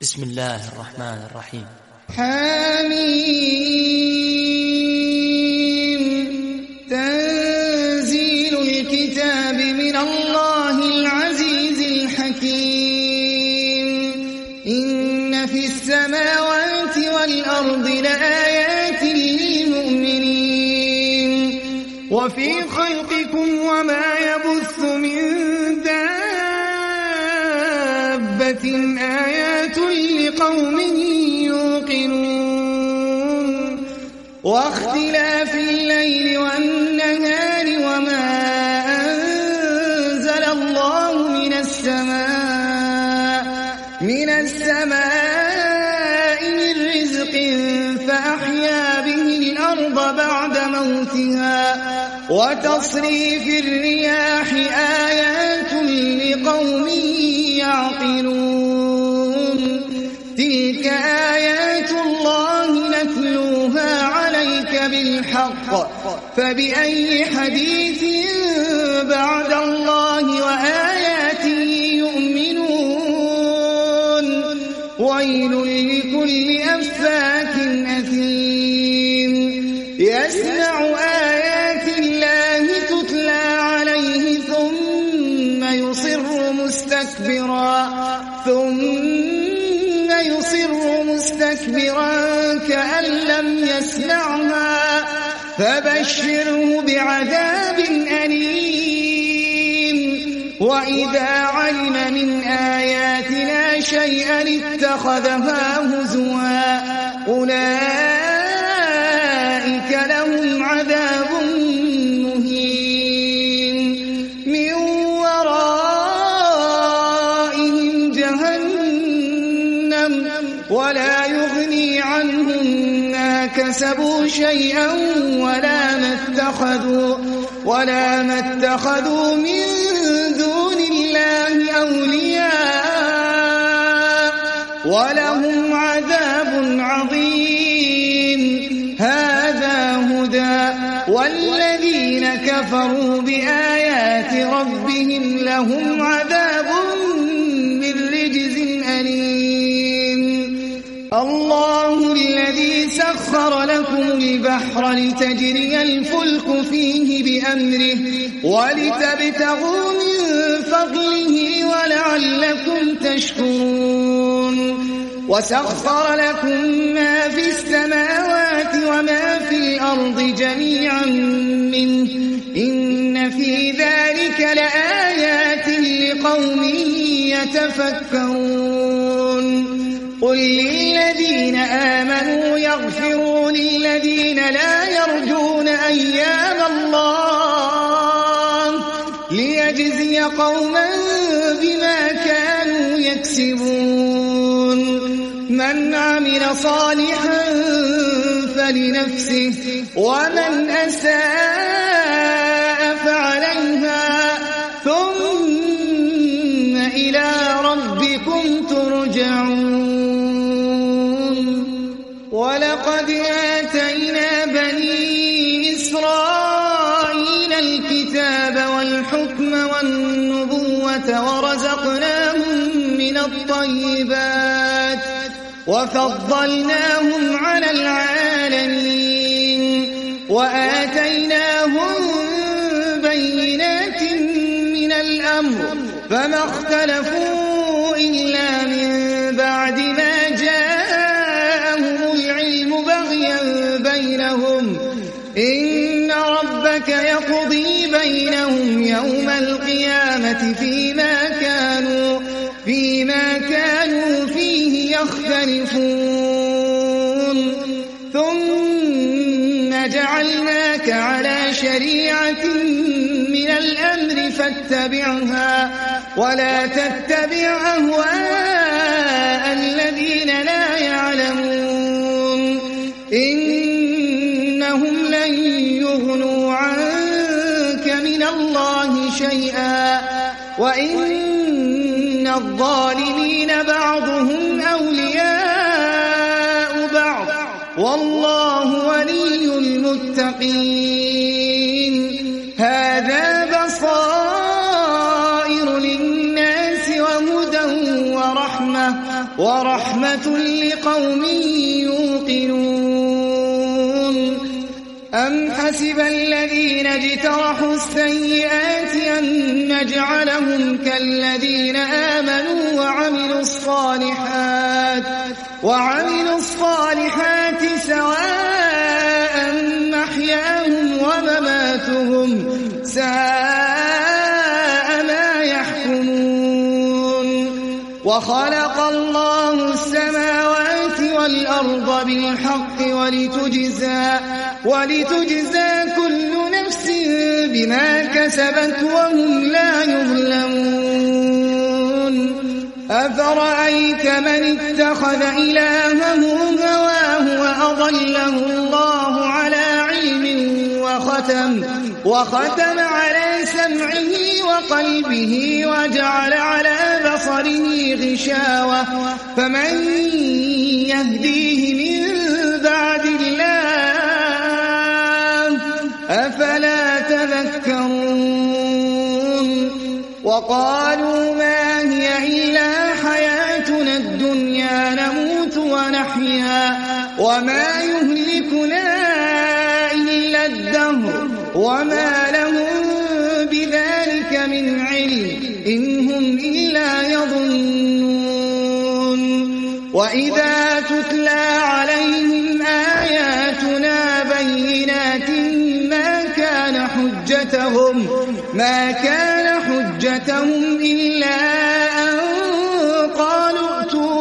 بسم الله الرحمن الرحيم. حميم. تنزيل الكتاب من الله العزيز الحكيم. إن في السماوات والأرض لآيات للمؤمنين وفي خلقكم وما يبث من دابة آيات لقوم يوقنون واختلاف الليل والنهار وما أنزل الله من السماء من رزق فأحيا به الأرض بعد موتها وتصريف الرياح آيات لقوم يعقلون تلك آيات الله نتلوها عليك بالحق فبأي حديث بعد الله وآياته يؤمنون ويل لكل أفاك أثيم يسمع آيات الله تتلى عليه ثم يصر مستكبرا كأن لم يسمعها فبشره بعذاب أليم وإذا علم من آياتنا شيئا اتخذها هزوا أولئك لهم عذاب مهين من ورائهم جهنم ولا يغني عنهم ما كسبوا شيئا ولا ما اتخذوا من دون الله أولياء ولهم عذاب عظيم هذا هدى والذين كفروا بآيات ربهم لهم عذاب من رجز أليم الله الذي سخر لكم البحر لتجري الفلك فيه بأمره ولتبتغوا من فضله ولعلكم تشكرون وسخر لكم ما في السماوات وما في الأرض جميعا منه إن في ذلك لآيات لقوم يتفكرون قل للذين آمنوا يغفروا للذين لا يرجون أيام الله ليجزي قوما بما كانوا يكسبون من عمل صالحا فلنفسه ومن أساء فعليها ثم إلى ربكم ترجعون ولقد آتينا بني إسرائيل الكتاب والحكم والنبوة ورزقناهم من الطيبات وفضلناهم على العالمين وآتيناهم بينات من الأمر فما اختلفوا إلا من بعد ما جاءهم العلم بغيا بينهم إن ربك يقضي بينهم يوم القيامة فيما كانوا فيه يختلفون ثم جعلناك على شريعة من الأمر فاتبعها ولا تتبع أهواء الذين لا يعلمون إنهم لن يغنوا عنك من الله شيئا وإن الظالمين بعضهم أولياء بعض والله ولي المتقين هذا بصائر للناس وهدى ورحمة ورحمة لقوم يوقنون أم حسب الذين اجترحوا السيئات أن نجعلهم كالذين آمنوا وعملوا الصالحات سواء محياهم ومماتهم ساء ما يحكمون وخلق الله السماوات والأرض بالحق ولتجزى كل نفس بما كسبت وهم لا يظلمون أفرأيت من اتخذ إلهه هواه وأضله الله على علم وختم على سمعه وقلبه وجعل على بصره غشاوة فمن يهديه من بعد الله أفلا تذكرون وقالوا ما هي إلا حياتنا الدنيا نموت ونحيا وما يهلكنا إلا الدهر وما لهم بذلك من علم إن هم إلا يظنون وإذا تتلى عليهم آياتنا بينات ما كان حجتهم إلا أن قالوا ائتوا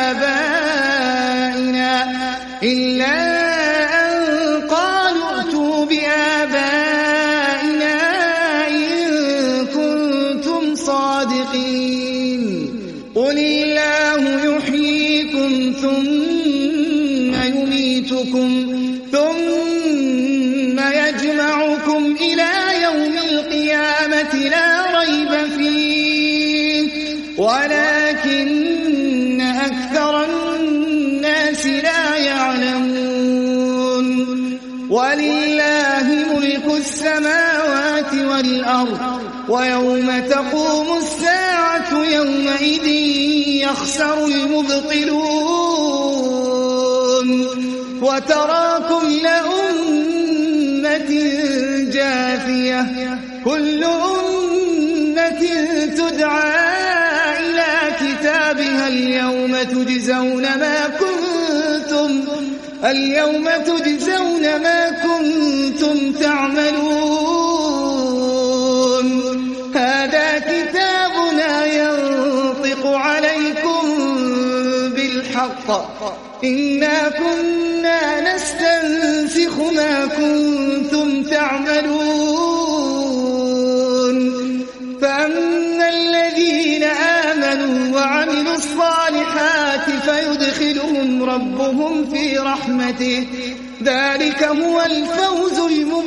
بآبائنا إن كنتم صادقين قل الله يحييكم ثم يميتكم ثم يجمعكم إلى يوم القيامة لا ريب فيه ولكن أكثر الناس لا يعلمون ولله ملك السماوات والأرض ويوم تقوم الساعة يومئذ يخسر المبطلون وترى كل أمة جاثية كل أمة تدعى إلى كتابها اليوم تجزون ما كنتم تعملون هذا كتابنا ينطق عليكم بالحق إنا كنا نستنسخ ما كنتم تعملون فأما الذين آمنوا وعملوا الصالحات فيدخلهم ربهم في رحمته ذلك هو الفوز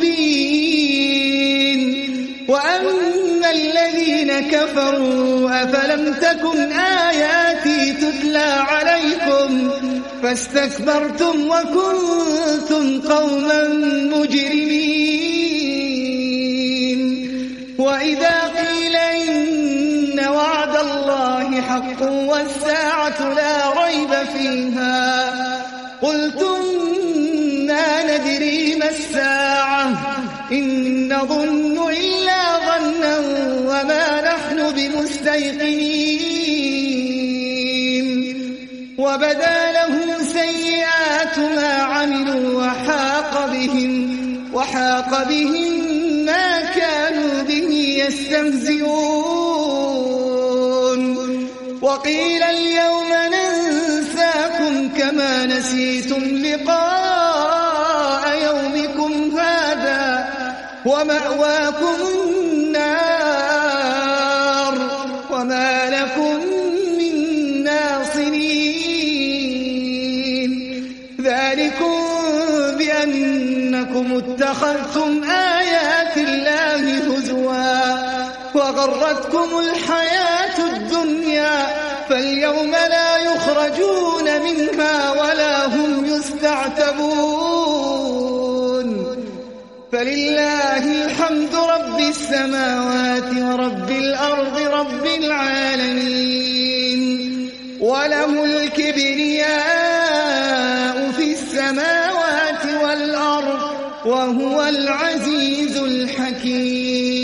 المبين وأما الذين كفروا أفلم تكن آياتي تتلى عليكم فاستكبرتم وكنتم قوما مجرمين وإذا قيل إن وعد الله حق والساعة لا ريب فيها قلتم ما ندري ما الساعة إن نظن إلا ظنا وما نحن بمستيقنين وبدا لهم سيئات ما عملوا وحاق بهم ما كانوا به يستهزئون وقيل اليوم ننساكم كما نسيتم لقاء يومكم هذا ومأواكم النار وما لكم من ناصرين ذلكم بأنكم اتخذتم آيات الله هزوا وغرتكم الحياة الدنيا فاليوم لا يخرجون منها ولا هم يستعتبون فلله الحمد رب السماوات ورب الأرض رب العالمين وله الكبرياء في السماوات والأرض وهو العزيز الحكيم.